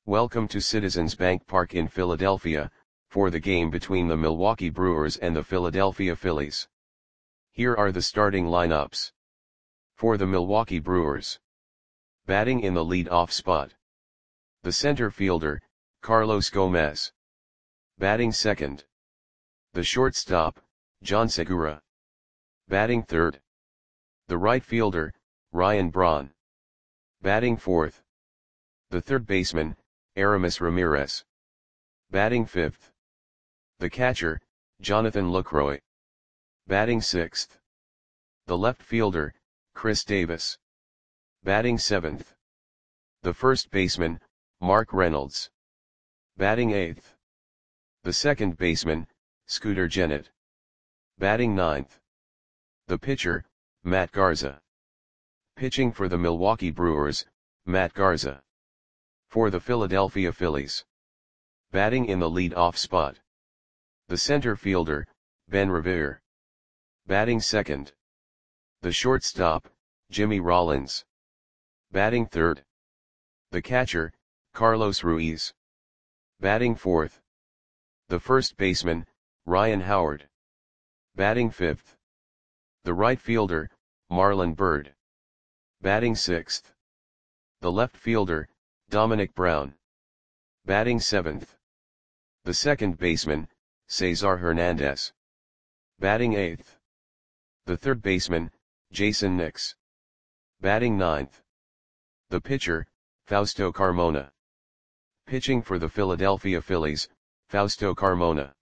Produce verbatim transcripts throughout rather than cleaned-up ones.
Welcome to Citizens Bank Park in Philadelphia, for the game between the Milwaukee Brewers and the Philadelphia Phillies. Here are the starting lineups. For the Milwaukee Brewers. Batting in the lead-off spot. The center fielder, Carlos Gomez. Batting second. The shortstop, John Segura. Batting third. The right fielder, Ryan Braun. Batting fourth. The third baseman, Aramis Ramirez. Batting fifth. The catcher, Jonathan Lucroy. Batting sixth. The left fielder, Chris Davis. Batting seventh. The first baseman, Mark Reynolds. Batting eighth. The second baseman, Scooter Gennett. Batting ninth. The pitcher, Matt Garza. Pitching for the Milwaukee Brewers, Matt Garza. For the Philadelphia Phillies. Batting in the lead-off spot. The center fielder, Ben Revere. Batting second. The shortstop, Jimmy Rollins. Batting third. The catcher, Carlos Ruiz. Batting fourth. The first baseman, Ryan Howard. Batting fifth. The right fielder, Marlon Byrd. Batting sixth. The left fielder, Dominic Brown. Batting seventh. The second baseman, Cesar Hernandez. Batting eighth. The third baseman, Jason Nix. Batting ninth. The pitcher, Fausto Carmona. Pitching for the Philadelphia Phillies, Fausto Carmona.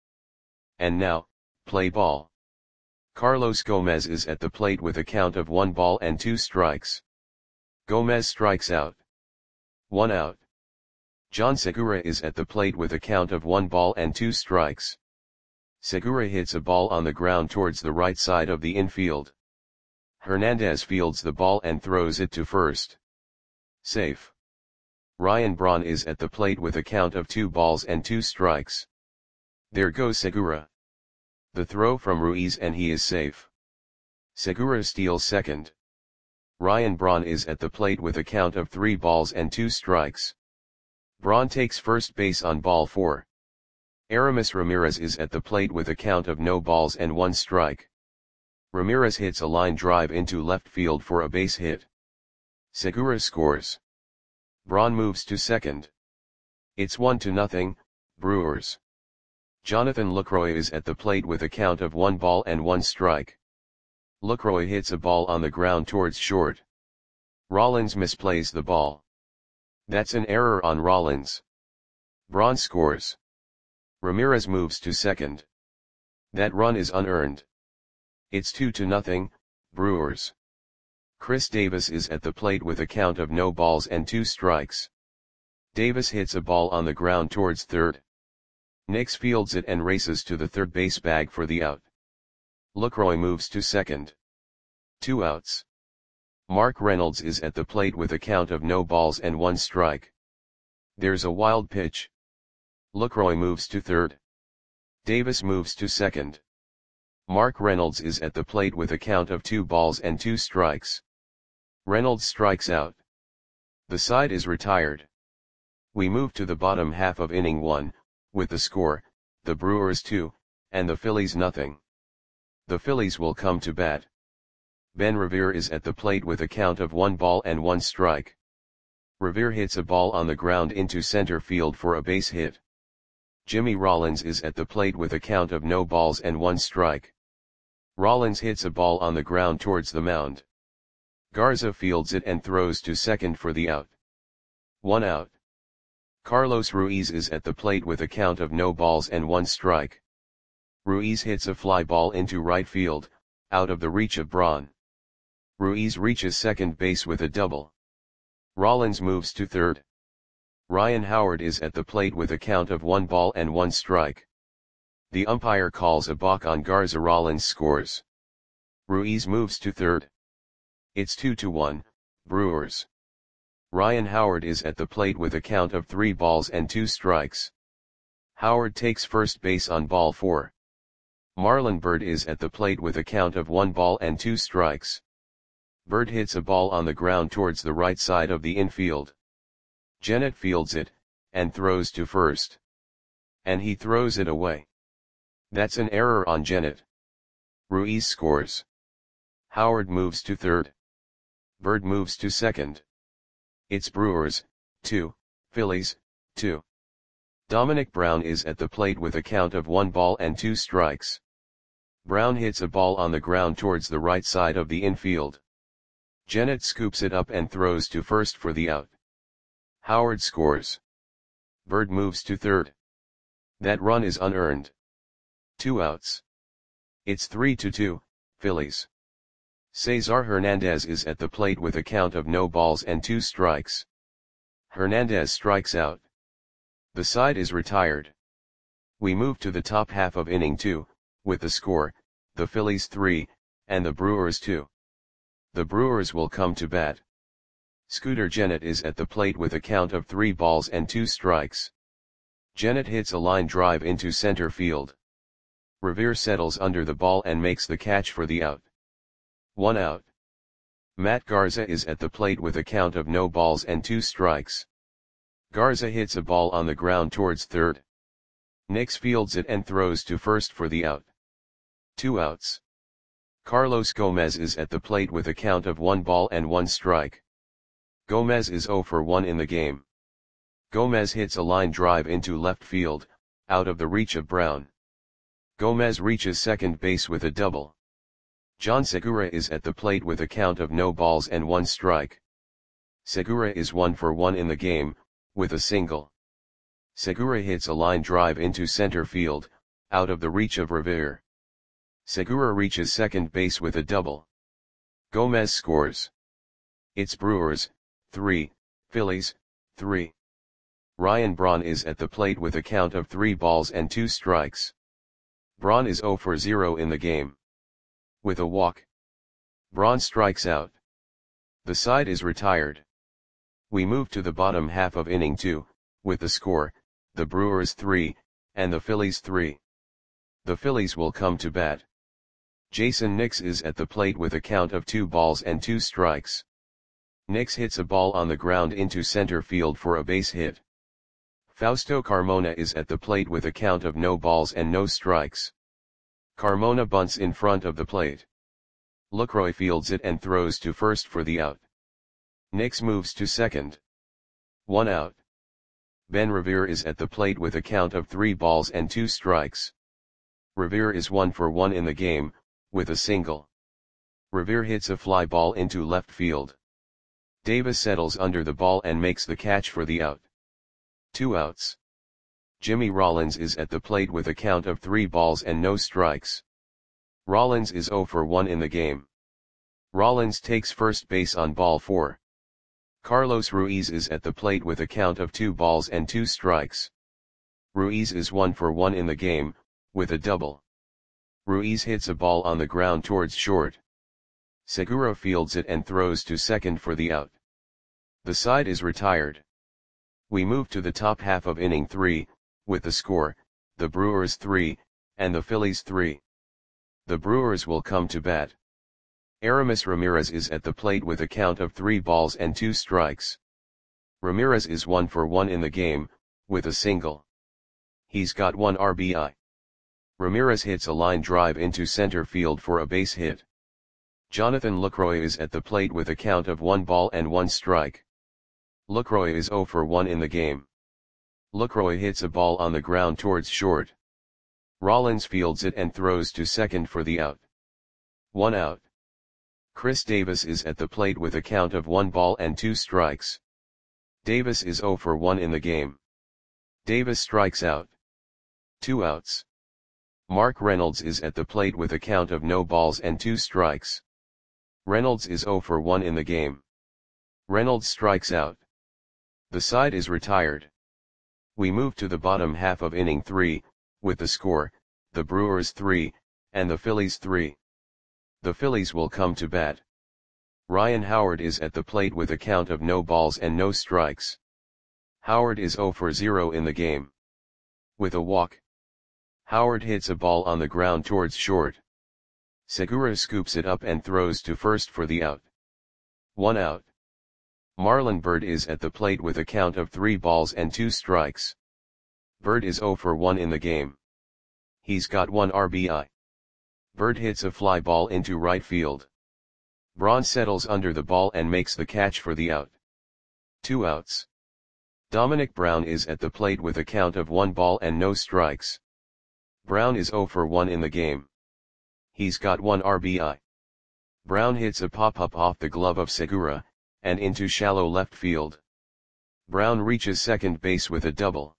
And now, play ball. Carlos Gomez is at the plate with a count of one ball and two strikes. Gomez strikes out. One out. John Segura is at the plate with a count of one ball and two strikes. Segura hits a ball on the ground towards the right side of the infield. Hernandez fields the ball and throws it to first. Safe. Ryan Braun is at the plate with a count of two balls and two strikes. There goes Segura. The throw from Ruiz and he is safe. Segura steals second. Ryan Braun is at the plate with a count of three balls and two strikes. Braun takes first base on ball four. Aramis Ramirez is at the plate with a count of no balls and one strike. Ramirez hits a line drive into left field for a base hit. Segura scores. Braun moves to second. It's one to nothing, Brewers. Jonathan Lucroy is at the plate with a count of one ball and one strike. Lucroy hits a ball on the ground towards short. Rollins misplays the ball. That's an error on Rollins. Braun scores. Ramirez moves to second. That run is unearned. It's two to nothing, Brewers. Chris Davis is at the plate with a count of no balls and two strikes. Davis hits a ball on the ground towards third. Nix fields it and races to the third base bag for the out. Lucroy moves to second. Two outs. Mark Reynolds is at the plate with a count of no balls and one strike. There's a wild pitch. Lucroy moves to third. Davis moves to second. Mark Reynolds is at the plate with a count of two balls and two strikes. Reynolds strikes out. The side is retired. We move to the bottom half of inning one, with the score, the Brewers two, and the Phillies nothing. The Phillies will come to bat. Ben Revere is at the plate with a count of one ball and one strike. Revere hits a ball on the ground into center field for a base hit. Jimmy Rollins is at the plate with a count of no balls and one strike. Rollins hits a ball on the ground towards the mound. Garza fields it and throws to second for the out. One out. Carlos Ruiz is at the plate with a count of no balls and one strike. Ruiz hits a fly ball into right field, out of the reach of Braun. Ruiz reaches second base with a double. Rollins moves to third. Ryan Howard is at the plate with a count of one ball and one strike. The umpire calls a balk on Garza. Rollins scores. Ruiz moves to third. It's two to one, Brewers. Ryan Howard is at the plate with a count of three balls and two strikes. Howard takes first base on ball four. Marlon Byrd is at the plate with a count of one ball and two strikes. Byrd hits a ball on the ground towards the right side of the infield. Gennett fields it, and throws to first. And he throws it away. That's an error on Gennett. Ruiz scores. Howard moves to third. Bird moves to second. It's Brewers, two, Phillies, two. Dominic Brown is at the plate with a count of one ball and two strikes. Brown hits a ball on the ground towards the right side of the infield. Gennett scoops it up and throws to first for the out. Howard scores. Bird moves to third. That run is unearned. Two outs. It's three to two, Phillies. Cesar Hernandez is at the plate with a count of no balls and two strikes. Hernandez strikes out. The side is retired. We move to the top half of inning two, with the score, the Phillies three, and the Brewers two. The Brewers will come to bat. Scooter Gennett is at the plate with a count of three balls and two strikes. Gennett hits a line drive into center field. Revere settles under the ball and makes the catch for the out. One out. Matt Garza is at the plate with a count of no balls and two strikes. Garza hits a ball on the ground towards third. Nix fields it and throws to first for the out. Two outs. Carlos Gomez is at the plate with a count of one ball and one strike. Gomez is zero for one in the game. Gomez hits a line drive into left field, out of the reach of Brown. Gomez reaches second base with a double. John Segura is at the plate with a count of no balls and one strike. Segura is one for one in the game, with a single. Segura hits a line drive into center field, out of the reach of Revere. Segura reaches second base with a double. Gomez scores. It's Brewers, three, Phillies, three. Ryan Braun is at the plate with a count of three balls and two strikes. Braun is zero for zero in the game. With a walk. Braun strikes out. The side is retired. We move to the bottom half of inning two, with the score, the Brewers three, and the Phillies three. The Phillies will come to bat. Jason Nix is at the plate with a count of two balls and two strikes. Nix hits a ball on the ground into center field for a base hit. Fausto Carmona is at the plate with a count of no balls and no strikes. Carmona bunts in front of the plate. Lucroy fields it and throws to first for the out. Nix moves to second. One out. Ben Revere is at the plate with a count of three balls and two strikes. Revere is one for one in the game, with a single. Revere hits a fly ball into left field. Davis settles under the ball and makes the catch for the out. Two outs. Jimmy Rollins is at the plate with a count of three balls and no strikes. Rollins is zero for one in the game. Rollins takes first base on ball four. Carlos Ruiz is at the plate with a count of two balls and two strikes. Ruiz is one for one in the game, with a double. Ruiz hits a ball on the ground towards short. Segura fields it and throws to second for the out. The side is retired. We move to the top half of inning three, with the score, the Brewers three, and the Phillies three. The Brewers will come to bat. Aramis Ramirez is at the plate with a count of three balls and two strikes. Ramirez is one for one in the game, with a single. He's got one R B I. Ramirez hits a line drive into center field for a base hit. Jonathan Lucroy is at the plate with a count of one ball and one strike. Lucroy is zero for one in the game. Lucroy hits a ball on the ground towards short. Rollins fields it and throws to second for the out. One out. Chris Davis is at the plate with a count of one ball and two strikes. Davis is zero for one in the game. Davis strikes out. Two outs. Mark Reynolds is at the plate with a count of no balls and two strikes. Reynolds is zero for one in the game. Reynolds strikes out. The side is retired. We move to the bottom half of inning three, with the score, the Brewers three, and the Phillies three. The Phillies will come to bat. Ryan Howard is at the plate with a count of no balls and no strikes. Howard is zero for zero in the game. With a walk. Howard hits a ball on the ground towards short. Segura scoops it up and throws to first for the out. One out. Marlon Byrd is at the plate with a count of three balls and two strikes. Byrd is zero for one in the game. He's got one R B I. Byrd hits a fly ball into right field. Braun settles under the ball and makes the catch for the out. Two outs. Dominic Brown is at the plate with a count of one ball and no strikes. Brown is zero for one in the game. He's got one R B I. Brown hits a pop-up off the glove of Segura, and into shallow left field. Brown reaches second base with a double.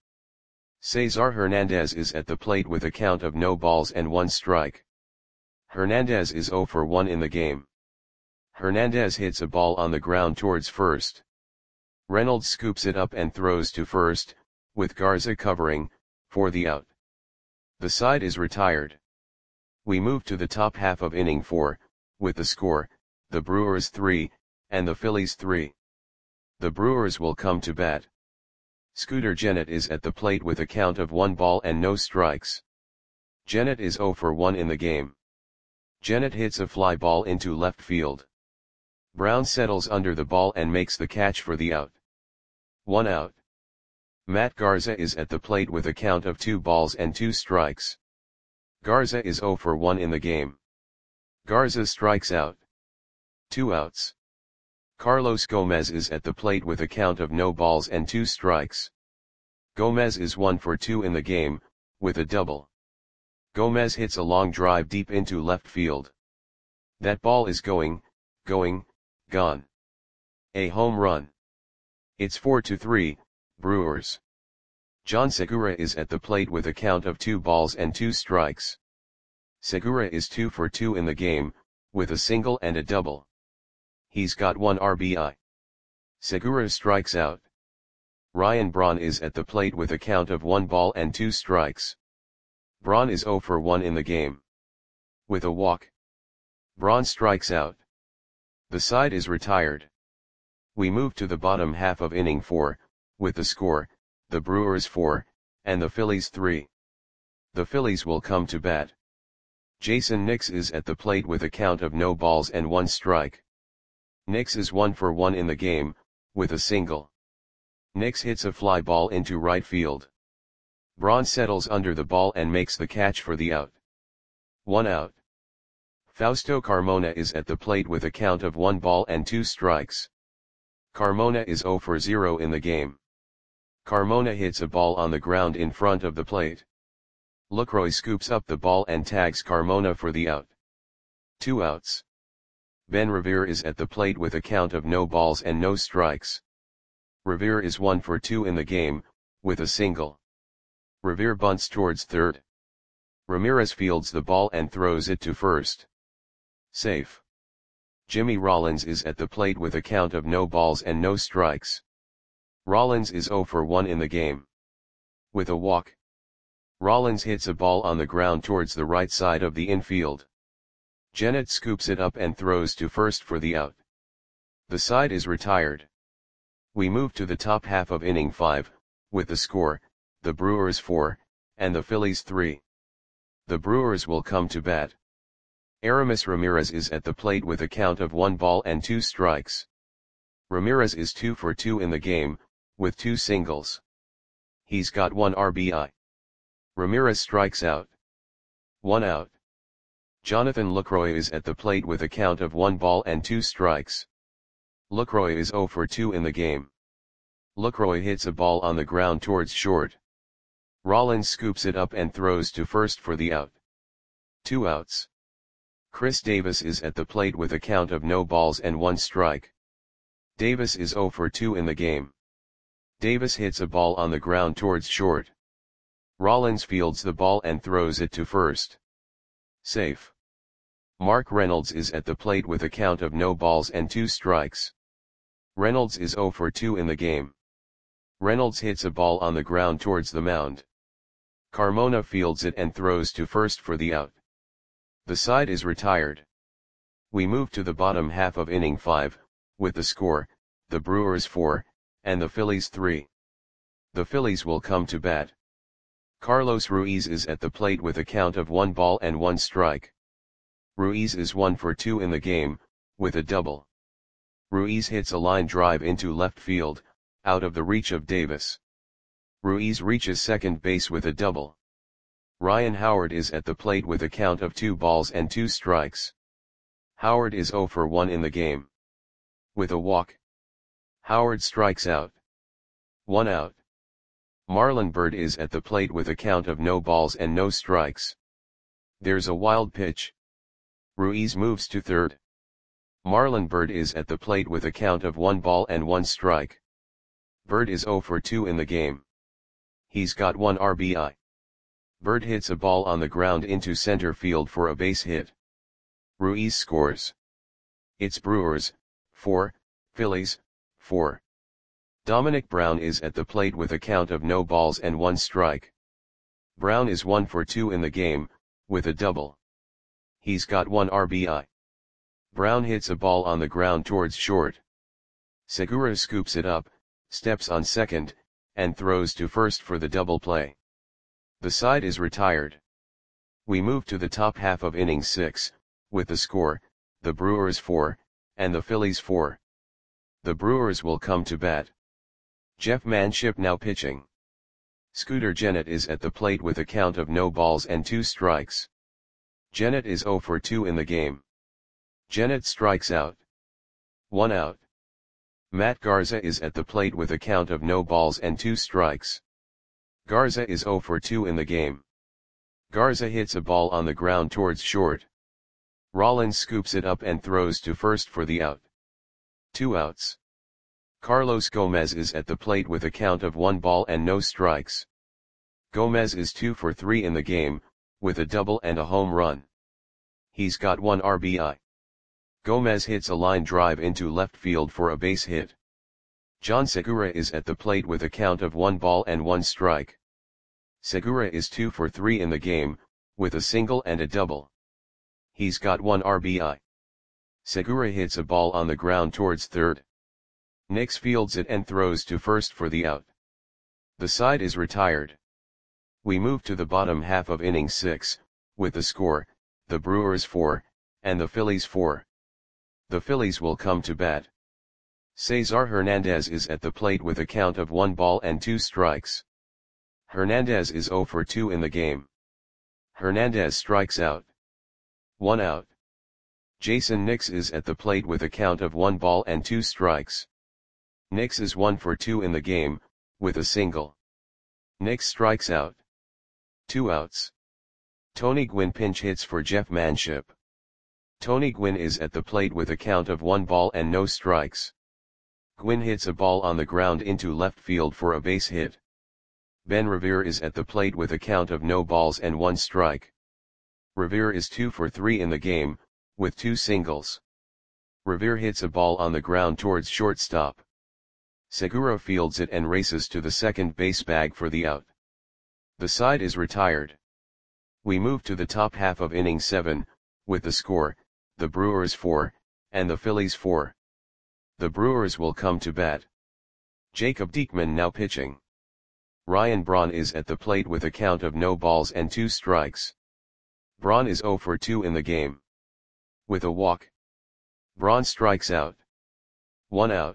Cesar Hernandez is at the plate with a count of no balls and one strike. Hernandez is zero for one in the game. Hernandez hits a ball on the ground towards first. Reynolds scoops it up and throws to first, with Garza covering, for the out. The side is retired. We move to the top half of inning four, with the score, the Brewers three, and the Phillies three. The Brewers will come to bat. Scooter Gennett is at the plate with a count of one ball and no strikes. Gennett is zero for one in the game. Gennett hits a fly ball into left field. Brown settles under the ball and makes the catch for the out. One out. Matt Garza is at the plate with a count of two balls and two strikes. Garza is zero for one in the game. Garza strikes out. Two outs. Carlos Gomez is at the plate with a count of no balls and two strikes. Gomez is one for two in the game, with a double. Gomez hits a long drive deep into left field. That ball is going, going, gone. A home run. It's four to three, Brewers. John Segura is at the plate with a count of two balls and two strikes. Segura is two for two in the game, with a single and a double. He's got one R B I. Segura strikes out. Ryan Braun is at the plate with a count of one ball and two strikes. Braun is zero for one in the game. With a walk. Braun strikes out. The side is retired. We move to the bottom half of inning four, with the score, the Brewers four, and the Phillies three. The Phillies will come to bat. Jason Nix is at the plate with a count of no balls and one strike. Nix is one for one in the game, with a single. Nix hits a fly ball into right field. Braun settles under the ball and makes the catch for the out. One out. Fausto Carmona is at the plate with a count of one ball and two strikes. Carmona is zero for zero in the game. Carmona hits a ball on the ground in front of the plate. Lucroy scoops up the ball and tags Carmona for the out. Two outs. Ben Revere is at the plate with a count of no balls and no strikes. Revere is one for two in the game, with a single. Revere bunts towards third. Ramirez fields the ball and throws it to first. Safe. Jimmy Rollins is at the plate with a count of no balls and no strikes. Rollins is zero for one in the game. With a walk. Rollins hits a ball on the ground towards the right side of the infield. Gennett scoops it up and throws to first for the out. The side is retired. We move to the top half of inning five, with the score, the Brewers four, and the Phillies three. The Brewers will come to bat. Aramis Ramirez is at the plate with a count of one ball and two strikes. Ramirez is two for two in the game, with two singles. He's got one R B I. Ramirez strikes out. One out. Jonathan Lucroy is at the plate with a count of one ball and two strikes. Lucroy is zero for two in the game. Lucroy hits a ball on the ground towards short. Rollins scoops it up and throws to first for the out. Two outs. Chris Davis is at the plate with a count of no balls and one strike. Davis is zero for two in the game. Davis hits a ball on the ground towards short. Rollins fields the ball and throws it to first. Safe. Mark Reynolds is at the plate with a count of no balls and two strikes. Reynolds is zero for two in the game. Reynolds hits a ball on the ground towards the mound. Carmona fields it and throws to first for the out. The side is retired. We move to the bottom half of inning five, with the score, the Brewers four, and the Phillies three. The Phillies will come to bat. Carlos Ruiz is at the plate with a count of one ball and one strike. Ruiz is one for two in the game, with a double. Ruiz hits a line drive into left field, out of the reach of Davis. Ruiz reaches second base with a double. Ryan Howard is at the plate with a count of two balls and two strikes. Howard is zero for one in the game. With a walk, Howard strikes out. One out. Marlon Byrd is at the plate with a count of no balls and no strikes. There's a wild pitch. Ruiz moves to third. Marlon Byrd is at the plate with a count of one ball and one strike. Byrd is zero for two in the game. He's got one R B I. Byrd hits a ball on the ground into center field for a base hit. Ruiz scores. It's Brewers, four, Phillies, four. Dominic Brown is at the plate with a count of no balls and one strike. Brown is one for two in the game, with a double. He's got one R B I. Brown hits a ball on the ground towards short. Segura scoops it up, steps on second, and throws to first for the double play. The side is retired. We move to the top half of inning six, with the score, the Brewers four, and the Phillies four. The Brewers will come to bat. Jeff Manship now pitching. Scooter Gennett is at the plate with a count of no balls and two strikes. Gennett is zero for two in the game. Gennett strikes out. One out. Matt Garza is at the plate with a count of no balls and two strikes. Garza is zero for two in the game. Garza hits a ball on the ground towards short. Rollins scoops it up and throws to first for the out. Two outs. Carlos Gomez is at the plate with a count of one ball and no strikes. Gomez is two for three in the game, with a double and a home run. He's got one R B I. Gomez hits a line drive into left field for a base hit. John Segura is at the plate with a count of one ball and one strike. Segura is two for three in the game, with a single and a double. He's got one R B I. Segura hits a ball on the ground towards third. Nix fields it and throws to first for the out. The side is retired. We move to the bottom half of inning six, with the score, the Brewers four, and the Phillies four. The Phillies will come to bat. Cesar Hernandez is at the plate with a count of one ball and two strikes. Hernandez is zero for two in the game. Hernandez strikes out. One out. Jason Nix is at the plate with a count of one ball and two strikes. Nix is one for two in the game, with a single. Nix strikes out. Two outs. Tony Gwynn pinch hits for Jeff Manship. Tony Gwynn is at the plate with a count of one ball and no strikes. Gwynn hits a ball on the ground into left field for a base hit. Ben Revere is at the plate with a count of no balls and one strike. Revere is two for three in the game, with two singles. Revere hits a ball on the ground towards shortstop. Segura fields it and races to the second base bag for the out. The side is retired. We move to the top half of inning seven, with the score, the Brewers four, and the Phillies four. The Brewers will come to bat. Jacob Diekman now pitching. Ryan Braun is at the plate with a count of no balls and two strikes. Braun is zero for two in the game. With a walk, Braun strikes out. One out.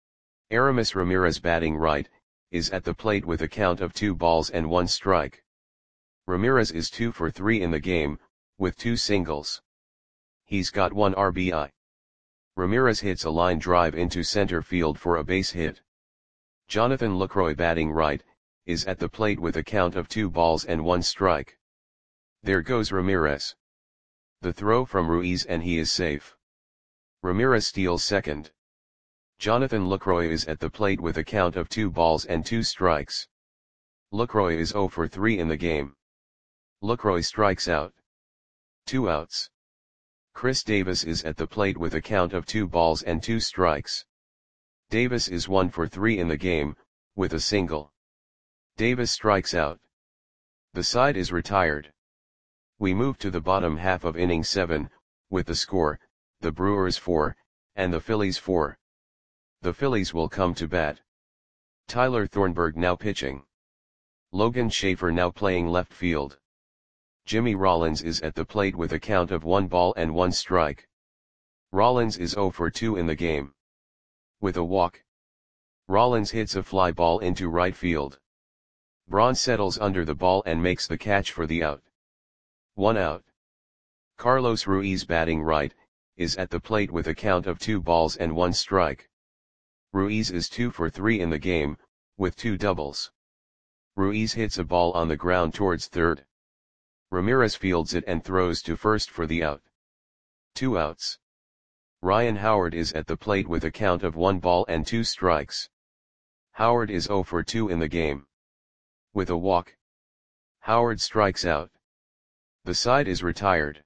Aramis Ramirez batting right, is at the plate with a count of two balls and one strike. Ramirez is two for three in the game, with two singles. He's got one R B I. Ramirez hits a line drive into center field for a base hit. Jonathan Lucroy batting right, is at the plate with a count of two balls and one strike. There goes Ramirez. The throw from Ruiz and he is safe. Ramirez steals second. Jonathan Lucroy is at the plate with a count of two balls and two strikes. Lucroy is zero for three in the game. Lucroy strikes out. Two outs. Chris Davis is at the plate with a count of two balls and two strikes. Davis is one for three in the game, with a single. Davis strikes out. The side is retired. We move to the bottom half of inning seven, with the score, the Brewers four, and the Phillies four. The Phillies will come to bat. Tyler Thornburg now pitching. Logan Schaefer now playing left field. Jimmy Rollins is at the plate with a count of one ball and one strike. Rollins is zero for two in the game. With a walk, Rollins hits a fly ball into right field. Braun settles under the ball and makes the catch for the out. One out. Carlos Ruiz, batting right, is at the plate with a count of two balls and one strike. Ruiz is two for three in the game, with two doubles. Ruiz hits a ball on the ground towards third. Ramirez fields it and throws to first for the out. Two outs. Ryan Howard is at the plate with a count of one ball and two strikes. Howard is zero for two in the game. With a walk, Howard strikes out. The side is retired.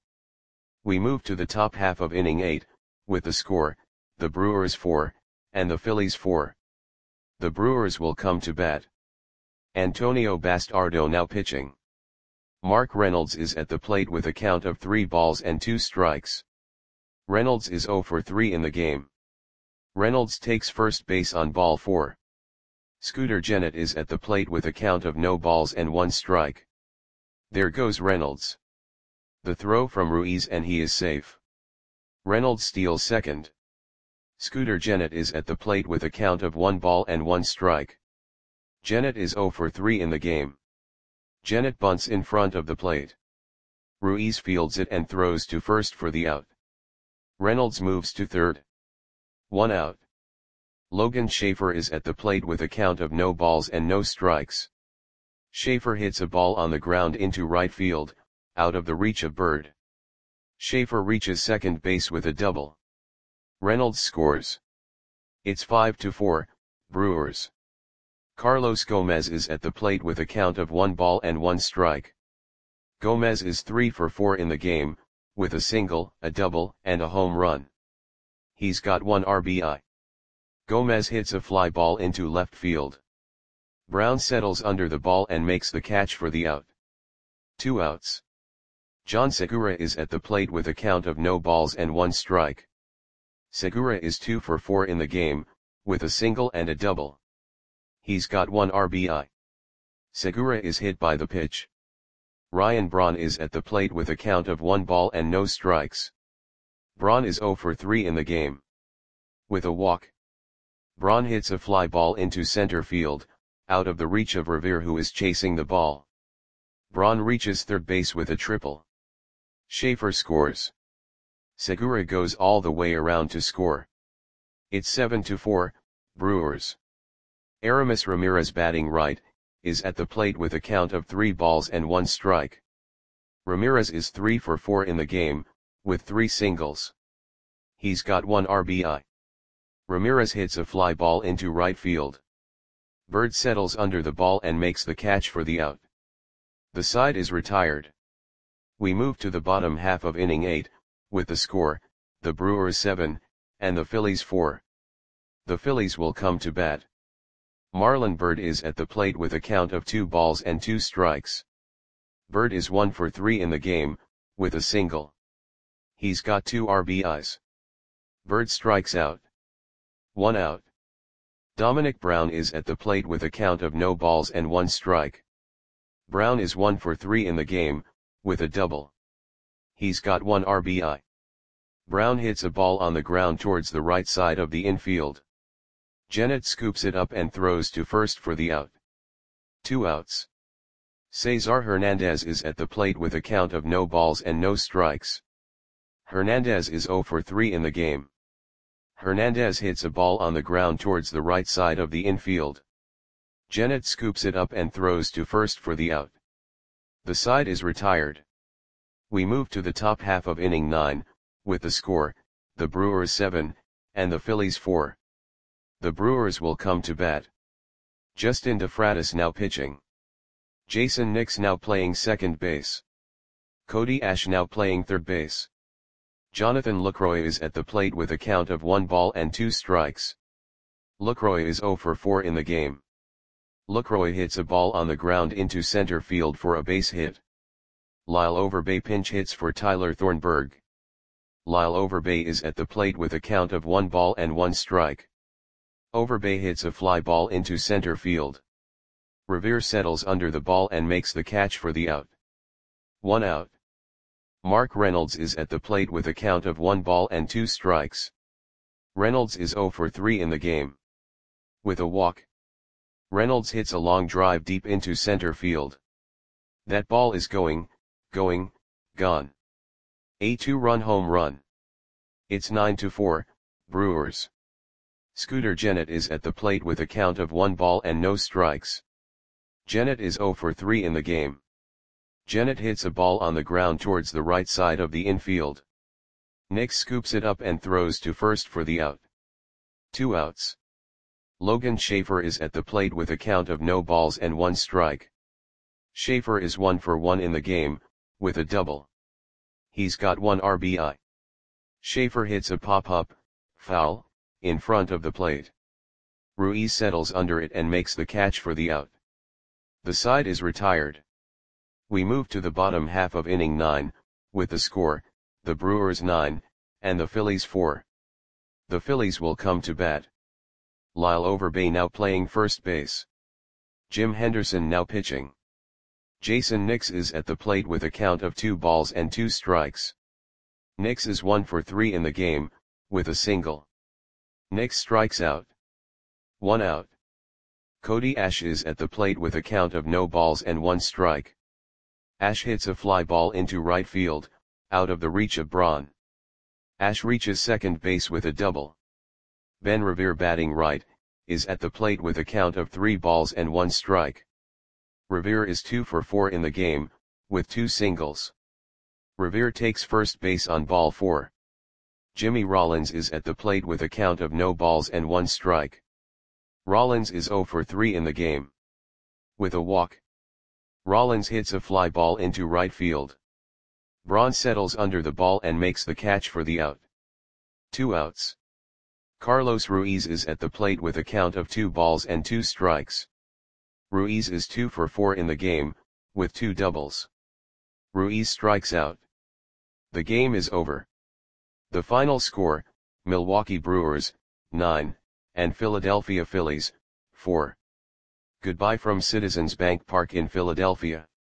We move to the top half of inning eight, with the score, the Brewers four, and the Phillies four. The Brewers will come to bat. Antonio Bastardo now pitching. Mark Reynolds is at the plate with a count of three balls and two strikes. Reynolds is zero for three in the game. Reynolds takes first base on ball four. Scooter Gennett is at the plate with a count of no balls and one strike. There goes Reynolds. The throw from Ruiz and he is safe. Reynolds steals second. Scooter Gennett is at the plate with a count of one ball and one strike. Gennett is zero for three in the game. Gennett bunts in front of the plate. Ruiz fields it and throws to first for the out. Reynolds moves to third. One out. Logan Schaefer is at the plate with a count of no balls and no strikes. Schaefer hits a ball on the ground into right field, out of the reach of Bird. Schaefer reaches second base with a double. Reynolds scores. It's five to four, Brewers. Carlos Gomez is at the plate with a count of one ball and one strike. Gomez is three for four in the game, with a single, a double, and a home run. He's got one R B I. Gomez hits a fly ball into left field. Brown settles under the ball and makes the catch for the out. Two outs. John Segura is at the plate with a count of no balls and one strike. Segura is two for four in the game, with a single and a double. He's got one R B I. Segura is hit by the pitch. Ryan Braun is at the plate with a count of one ball and no strikes. Braun is zero for three in the game. With a walk, Braun hits a fly ball into center field, out of the reach of Revere, who is chasing the ball. Braun reaches third base with a triple. Schaefer scores. Segura goes all the way around to score. It's seven to four, Brewers. Aramis Ramirez, batting right, is at the plate with a count of three balls and one strike. Ramirez is three for four in the game, with three singles. He's got one R B I. Ramirez hits a fly ball into right field. Bird settles under the ball and makes the catch for the out. The side is retired. We move to the bottom half of inning eight, with the score, the Brewers seven, and the Phillies four. The Phillies will come to bat. Marlon Byrd is at the plate with a count of two balls and two strikes. Byrd is one for three in the game, with a single. He's got two R B Is. Byrd strikes out. One out. Dominic Brown is at the plate with a count of no balls and one strike. Brown is one for three in the game, with a double. He's got one R B I. Brown hits a ball on the ground towards the right side of the infield. Gennett scoops it up and throws to first for the out. Two outs. Cesar Hernandez is at the plate with a count of no balls and no strikes. Hernandez is zero for three in the game. Hernandez hits a ball on the ground towards the right side of the infield. Gennett scoops it up and throws to first for the out. The side is retired. We move to the top half of inning nine, with the score, the Brewers seven, and the Phillies four. The Brewers will come to bat. Justin DeFratis now pitching. Jason Nix now playing second base. Cody Ash now playing third base. Jonathan Lucroy is at the plate with a count of one ball and two strikes. Lucroy is zero for four in the game. Lucroy hits a ball on the ground into center field for a base hit. Lyle Overbay pinch hits for Tyler Thornburg. Lyle Overbay is at the plate with a count of one ball and one strike. Overbay hits a fly ball into center field. Revere settles under the ball and makes the catch for the out. One out. Mark Reynolds is at the plate with a count of one ball and two strikes. Reynolds is zero for three in the game. With a walk, Reynolds hits a long drive deep into center field. That ball is going, going, gone. A two-run home run. It's nine to four, Brewers. Scooter Gennett is at the plate with a count of one ball and no strikes. Gennett is zero for three in the game. Gennett hits a ball on the ground towards the right side of the infield. Nix scoops it up and throws to first for the out. Two outs. Logan Schaefer is at the plate with a count of no balls and one strike. Schaefer is one for one in the game, with a double. He's got one R B I. Schaefer hits a pop-up, foul, in front of the plate. Ruiz settles under it and makes the catch for the out. The side is retired. We move to the bottom half of inning nine, with the score, the Brewers nine, and the Phillies four. The Phillies will come to bat. Lyle Overbay now playing first base. Jim Henderson now pitching. Jason Nix is at the plate with a count of two balls and two strikes. Nix is one for three in the game, with a single. Nix strikes out. One out. Cody Ash is at the plate with a count of no balls and one strike. Ash hits a fly ball into right field, out of the reach of Braun. Ash reaches second base with a double. Ben Revere batting right, is at the plate with a count of three balls and one strike. Revere is two for four in the game, with two singles. Revere takes first base on ball four. Jimmy Rollins is at the plate with a count of no balls and one strike. Rollins is zero for three in the game. With a walk, Rollins hits a fly ball into right field. Braun settles under the ball and makes the catch for the out. Two outs. Carlos Ruiz is at the plate with a count of two balls and two strikes. Ruiz is two for four in the game, with two doubles. Ruiz strikes out. The game is over. The final score, Milwaukee Brewers, nine, and Philadelphia Phillies, four. Goodbye from Citizens Bank Park in Philadelphia.